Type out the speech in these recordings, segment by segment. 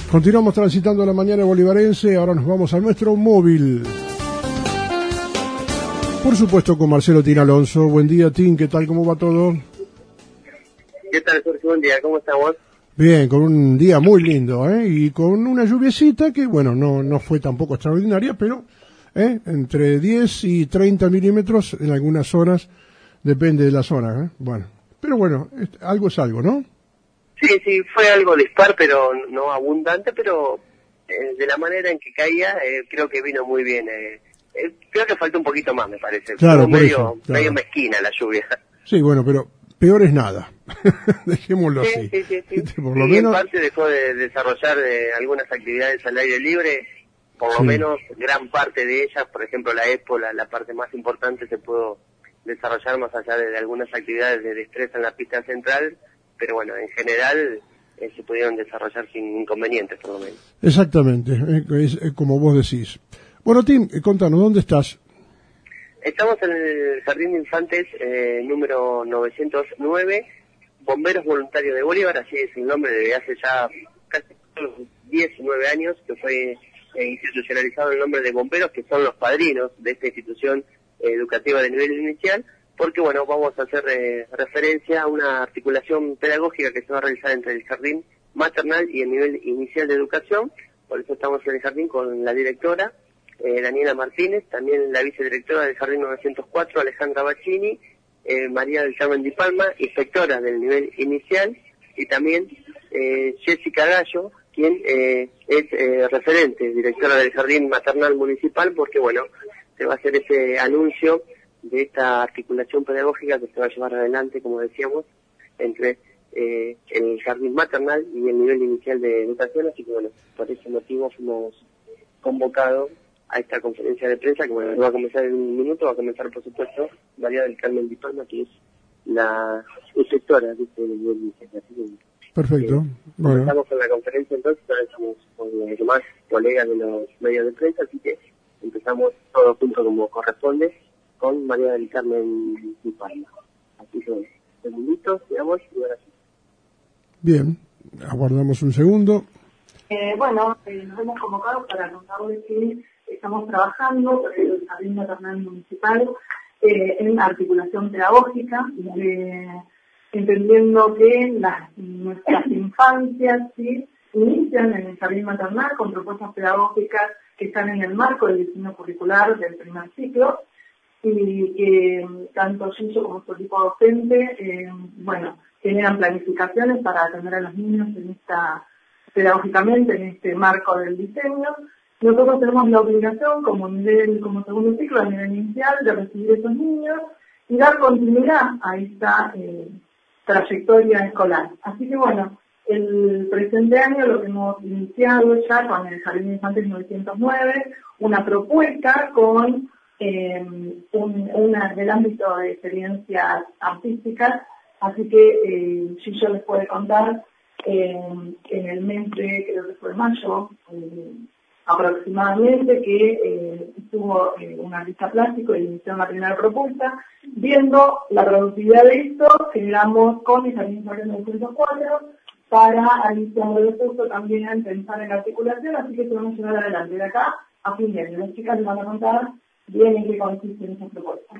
Continuamos transitando la mañana bolivarense, ahora nos vamos a nuestro móvil. Por supuesto con Marcelo Tin Alonso. Buen día, Tin, ¿qué tal? ¿Cómo va todo? ¿Qué tal, Sergio? Buen día, ¿cómo estamos? Bien, con un día muy lindo, y con una lluviecita que, bueno, no fue tampoco extraordinaria, pero entre 10 y 30 milímetros en algunas zonas, depende de la zona, Bueno, pero bueno, algo es algo, ¿no? Sí, fue algo dispar, pero no abundante, pero de la manera en que caía, creo que vino muy bien. Creo que falta un poquito más, me parece. Claro, Como por medio, eso, claro. medio mezquina la lluvia. Sí, bueno, pero peor es nada. Dejémoslo así. Sí. Por lo Y menos... en parte dejó de desarrollar algunas actividades al aire libre, por lo Sí. menos gran parte de ellas, por ejemplo la expo, la parte más importante, se pudo desarrollar más allá de algunas actividades de destreza en la pista central, pero bueno, en general se pudieron desarrollar sin inconvenientes, por lo menos. Exactamente, es como vos decís. Bueno, Tim, contanos, ¿dónde estás? Estamos en el Jardín de Infantes número 909, Bomberos Voluntarios de Bolívar, así es el nombre, desde hace ya casi 19 años que fue institucionalizado el nombre de bomberos, que son los padrinos de esta institución educativa de nivel inicial, porque bueno, vamos a hacer referencia a una articulación pedagógica que se va a realizar entre el jardín maternal y el nivel inicial de educación. Por eso estamos en el jardín con la directora, Daniela Martínez, también la vicedirectora del Jardín 904, Alejandra Bacchini, María del Carmen Di Palma, inspectora del nivel inicial, y también Jessica Gallo, quien es referente, directora del Jardín Maternal Municipal, porque bueno, se va a hacer ese anuncio de esta articulación pedagógica que se va a llevar adelante, como decíamos, entre el Jardín Maternal y el nivel inicial de educación, así que bueno, por ese motivo fuimos convocados a esta conferencia de prensa, que bueno, va a comenzar en un minuto, va a comenzar por supuesto María del Carmen Di Palma, que es la inspectora de este nivel inicial. Así que, Perfecto. Bueno. Comenzamos con la conferencia entonces, ahora estamos con los demás colegas de los medios de prensa, así que empezamos todos juntos como corresponde con María del Carmen Di Palma. Así que, segunditos, digamos, y ahora sí. Bien, aguardamos un segundo. Nos hemos convocado para contarles que estamos trabajando con el Jardín Maternal Municipal en articulación pedagógica, entendiendo que nuestras infancias inician en el Jardín Maternal con propuestas pedagógicas que están en el marco del diseño curricular del primer ciclo, y que tanto Gillo como su equipo docente, generan planificaciones para atender a los niños pedagógicamente en este marco del diseño. Nosotros tenemos la obligación como segundo ciclo, a nivel inicial, de recibir a esos niños y dar continuidad a esta trayectoria escolar. Así que bueno, el presente año lo que hemos iniciado ya con el Jardín de Infantes 909, una propuesta con una del ámbito de experiencias artísticas, así que Gillo les puede contar en el mes de, creo que fue mayo, aproximadamente, que estuvo un artista plástico y inició una primera propuesta. Viendo la productividad de esto, generamos con el Jardín Maternal 904 para Alicia Modeloso también pensar en la articulación, así que se van a llevar adelante de acá a fin de año. Las chicas les van a contar bien en qué consiste en esa propuesta.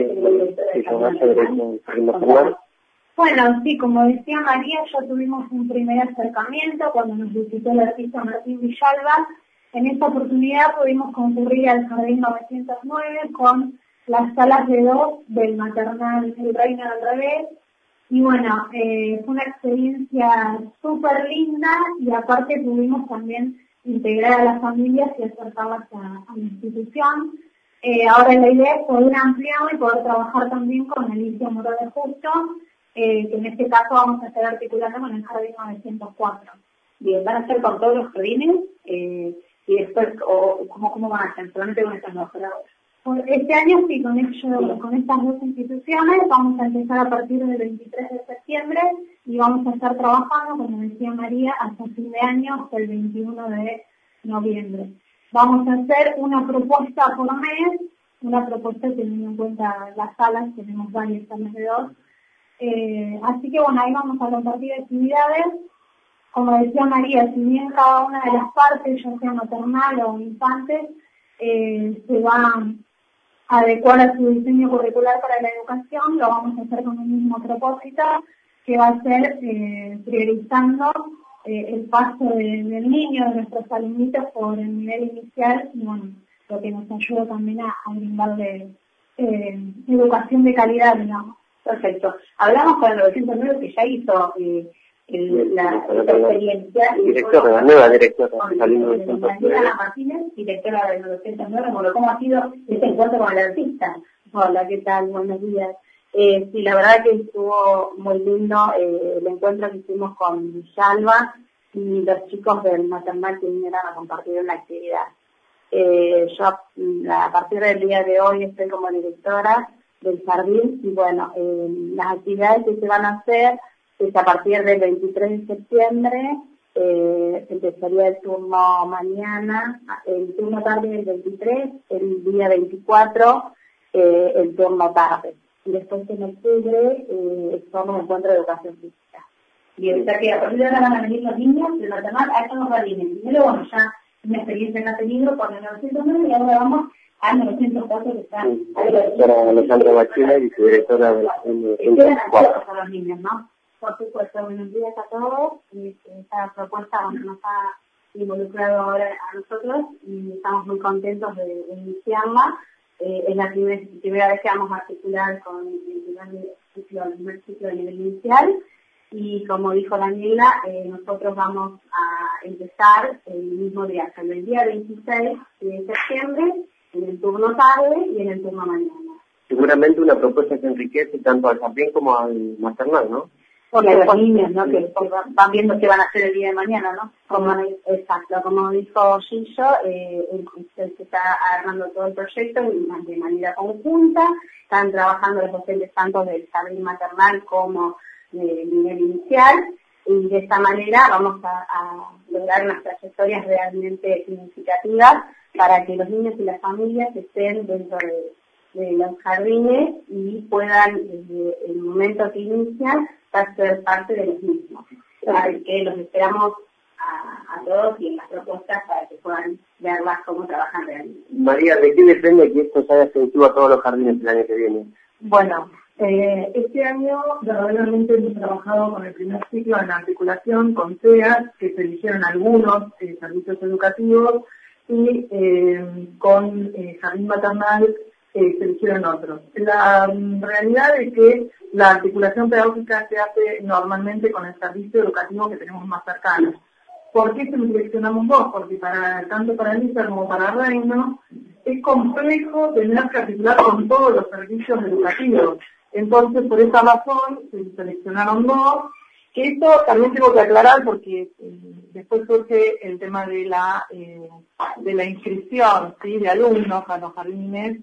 Bueno, sí, como decía María, ya tuvimos un primer acercamiento cuando nos visitó el artista Martín Villalba. En esta oportunidad pudimos concurrir al Jardín 909 con las salas de 2 del maternal El Reino del Revés. Y bueno, fue una experiencia súper linda, y aparte pudimos también integrar a las familias y acercarlas a la institución. Ahora la idea es poder ampliarlo y poder trabajar también con Alicia Morales Justo, que en este caso vamos a estar articulando con el Jardín 904. Bien, ¿van a ser con todos los jardines? Y después, ¿cómo van a ser? Solamente con estas dos por ahora. Este año sí, con estas dos instituciones vamos a empezar a partir del 23 de septiembre y vamos a estar trabajando, como decía María, hasta fin de año, hasta el 21 de noviembre. Vamos a hacer una propuesta por mes, una propuesta teniendo en cuenta las salas, tenemos varias salas de 2. Así que bueno, ahí vamos a compartir actividades como decía María, si bien cada una de las partes, ya sea maternal o infantes, se va a adecuar a su diseño curricular para la educación, lo vamos a hacer con un mismo propósito, que va a ser priorizando el paso del niño, de nuestros alumnitos, por el nivel inicial, y bueno, lo que nos ayuda también a brindarle educación de calidad, digamos. Perfecto. Hablamos con el 909 que ya hizo la experiencia. Directora, la nueva directora. Daniela Martínez, directora del 909, bueno, ¿cómo ha sido este encuentro con el artista? Hola, ¿qué tal? Buenos días. Sí, la verdad que estuvo muy lindo el encuentro que hicimos con Villalba y los chicos del maternal que vinieron a compartir una actividad. Yo a partir del día de hoy estoy como directora del jardín y bueno, las actividades que se van a hacer es a partir del 23 de septiembre, empezaría el turno mañana, el turno tarde del 23, el día 24 el turno tarde. Y después en octubre son un encuentro de educación física. Y o sea que a partir de ahora van a venir los niños del maternal a estos jardines. Primero, bueno, ya una experiencia en Atenigro con el 909 y ahora vamos al 904 que está. La doctora Alejandra Bachiller y su directora de la quedan activos a los niños, ¿no? Por supuesto, buenos días a todos. Esta propuesta nos ha involucrado ahora a nosotros y estamos muy contentos de iniciarla. Es la primera vez que vamos a articular con el primer ciclo de nivel inicial. Y como dijo Daniela, nosotros vamos a empezar el mismo día, hasta el día 26 de septiembre, en el turno tarde y en el turno mañana. Seguramente una propuesta que enriquece tanto al jardín como al maternal, ¿no? Porque los niños, ¿no? Que van viendo qué van a hacer el día de mañana, ¿no? Exacto, como dijo Gillo, se está armando todo el proyecto de manera conjunta, están trabajando los docentes tanto del jardín maternal como de nivel inicial, y de esta manera vamos a lograr unas trayectorias realmente significativas para que los niños y las familias estén dentro de los jardines y puedan, desde el momento que inician, ser parte de los mismos. Así que los esperamos a todos y en las propuestas para que puedan verlas cómo trabajan realmente. María, ¿de qué depende que esto se haya efectivo a todos los jardines el año que viene? Bueno, este año verdaderamente hemos trabajado con el primer ciclo en articulación con CEAS, que se eligieron algunos servicios educativos, y con Jardín Maternal se eligieron otros. La realidad es que la articulación pedagógica se hace normalmente con el servicio educativo que tenemos más cercano. ¿Por qué seleccionamos dos? Porque tanto para Elisa como para Reino es complejo tener que articular con todos los servicios educativos. Entonces, por esa razón, se seleccionaron dos, que esto también tengo que aclarar porque después surge el tema de la inscripción, ¿sí?, de alumnos a los jardines,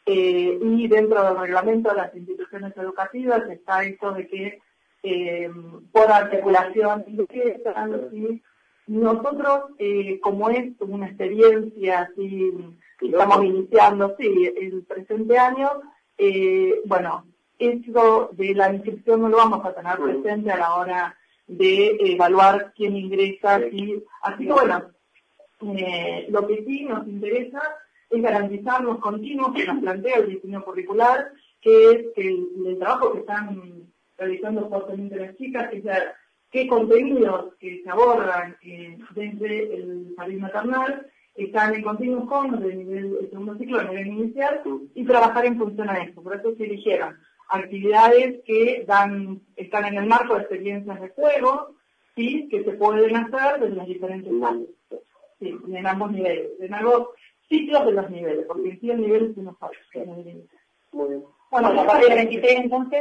y dentro del reglamento de las instituciones educativas está esto de que por articulación ¿sí? Nosotros, como es una experiencia así, estamos iniciando, sí, el presente año, bueno, esto de la inscripción no lo vamos a tener presente a la hora de evaluar quién ingresa, ¿sí? Así que bueno, lo que sí nos interesa es garantizar los continuos que nos plantea el diseño curricular, que es el trabajo que están realizando fuertemente las chicas, es ver qué contenidos que se abordan desde el jardín maternal están en continuos con los del segundo ciclo, de nivel inicial, y trabajar en función a eso. Por eso se eligieron actividades que están en el marco de experiencias de juego, ¿sí?, que se pueden hacer desde los diferentes ámbitos, sí, en ambos niveles, en ambos ciclos de los niveles, porque en sí el nivel se nos falta. Muy bien. Bueno, a partir del 23 entonces,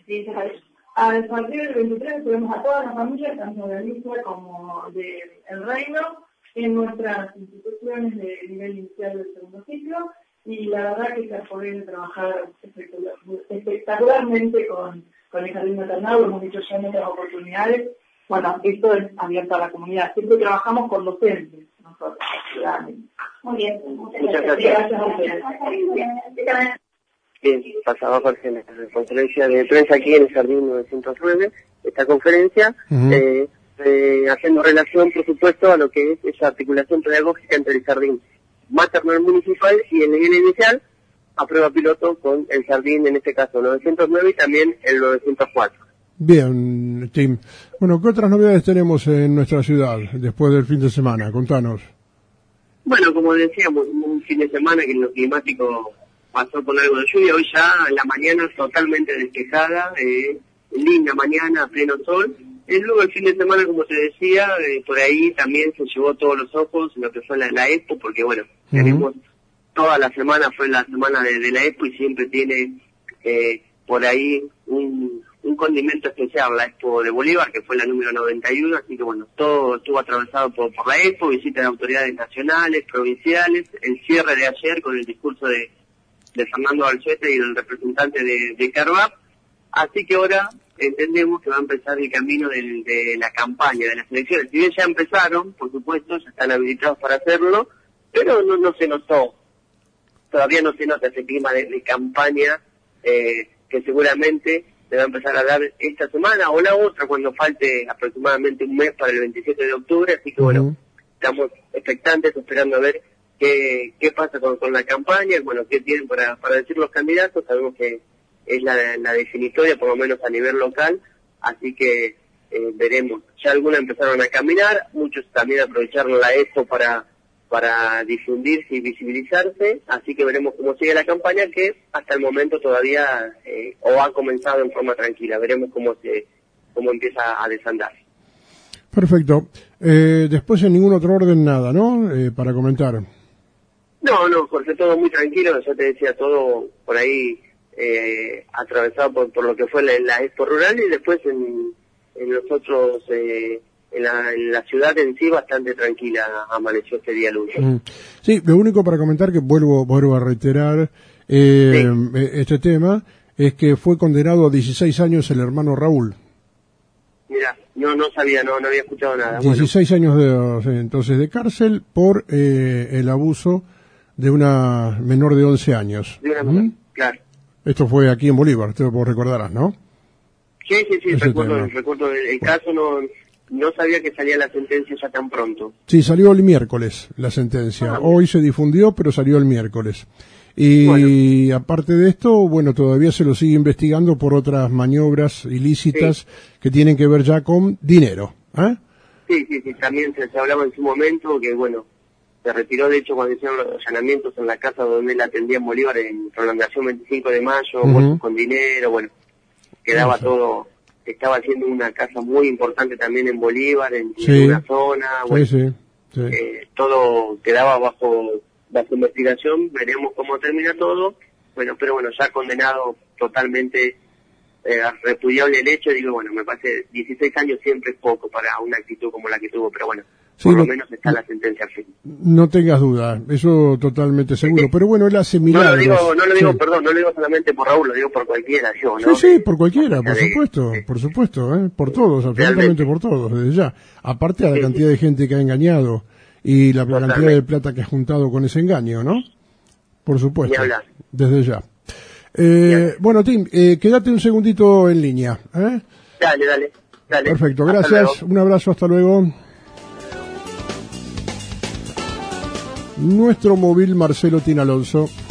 a partir del 23 tenemos a todas las familias, tanto de Alicia como de El Reino, en nuestras instituciones de nivel inicial del segundo ciclo, y la verdad que se puede trabajar espectacularmente con el jardín maternal, lo hemos dicho ya en otras oportunidades. Bueno, esto es abierto a la comunidad. Siempre trabajamos con docentes, nosotros. Muy bien. Muchas gracias. Bien, pasaba Jorge en la conferencia de prensa aquí en el Jardín 909, esta conferencia, haciendo relación, por supuesto, a lo que es esa articulación pedagógica entre el jardín maternal municipal y el nivel inicial, a prueba piloto con el jardín, en este caso 909 y también el 904. Bien, Tim. Bueno, ¿qué otras novedades tenemos en nuestra ciudad después del fin de semana? Contanos. Bueno, como decíamos, un fin de semana que en lo climático pasó con algo de lluvia, hoy ya en la mañana totalmente despejada, linda mañana, pleno sol. Y luego el fin de semana, como te decía, por ahí también se llevó todos los ojos en lo que fue la Expo, porque bueno, tenemos toda la semana, fue la semana de la Expo y siempre tiene por ahí un condimento especial, la Expo de Bolívar, que fue la número 91, así que bueno, todo estuvo atravesado por la Expo, visita de autoridades nacionales, provinciales, el cierre de ayer con el discurso de Fernando Balsuete y el representante de Carvap, así que ahora entendemos que va a empezar el camino de la campaña, de las elecciones. Si bien ya empezaron, por supuesto, ya están habilitados para hacerlo, pero no se notó, todavía no se nota ese clima de campaña que seguramente se va a empezar a dar esta semana o la otra cuando falte aproximadamente un mes para el 27 de octubre, así que bueno, estamos expectantes, esperando a ver qué pasa con la campaña, bueno, qué tienen para decir los candidatos. Sabemos que es la definitoria, por lo menos a nivel local, así que veremos. Ya algunos empezaron a caminar, muchos también aprovecharon la Expo para difundirse y visibilizarse, así que veremos cómo sigue la campaña, que hasta el momento todavía o ha comenzado en forma tranquila. Veremos cómo empieza a desandar. Perfecto. Después en ningún otro orden nada, ¿no? Para comentar. No, Jorge, todo muy tranquilo, ya te decía, todo por ahí atravesado por lo que fue la Expo Rural, y después en los otros, en la ciudad en sí, bastante tranquila amaneció este día lunes. Sí, lo único para comentar, que vuelvo a reiterar este tema, es que fue condenado a 16 años el hermano Raúl. Mira, no sabía, no había escuchado nada. 16 años entonces de cárcel por el abuso de una menor de 11 años. De una menor, claro. Esto fue aquí en Bolívar, te lo recordarás, ¿no? Sí, recuerdo el caso, no sabía que salía la sentencia ya tan pronto. Sí, salió el miércoles la sentencia. Hoy se difundió, pero salió el miércoles. Y aparte de esto, bueno, todavía se lo sigue investigando por otras maniobras ilícitas que tienen que ver ya con dinero. Sí, también se hablaba en su momento que, bueno, se retiró, de hecho, cuando hicieron los allanamientos en la casa donde él atendía en Bolívar, en prolongación 25 de mayo, bolsos con dinero, bueno, quedaba todo, estaba haciendo una casa muy importante también en Bolívar, en una zona, bueno, todo quedaba bajo investigación, veremos cómo termina todo, bueno, pero bueno, ya condenado totalmente, repudiable el hecho, digo, bueno, me parece 16 años siempre es poco para una actitud como la que tuvo, pero bueno, por lo menos está la sentencia firme. No tengas duda, eso totalmente seguro, pero bueno, él hace milagros. No lo digo, perdón, no lo digo solamente por Raúl, lo digo por cualquiera, yo, ¿no? Sí, por cualquiera, por supuesto, por todos, absolutamente por todos, desde ya. Aparte a la cantidad de gente que ha engañado y la cantidad de plata que ha juntado con ese engaño, ¿no? Por supuesto, desde ya. Bueno, Tim, quédate un segundito en línea. Dale. Perfecto, gracias, un abrazo, hasta luego. Nuestro móvil Marcelo Tin Alonso.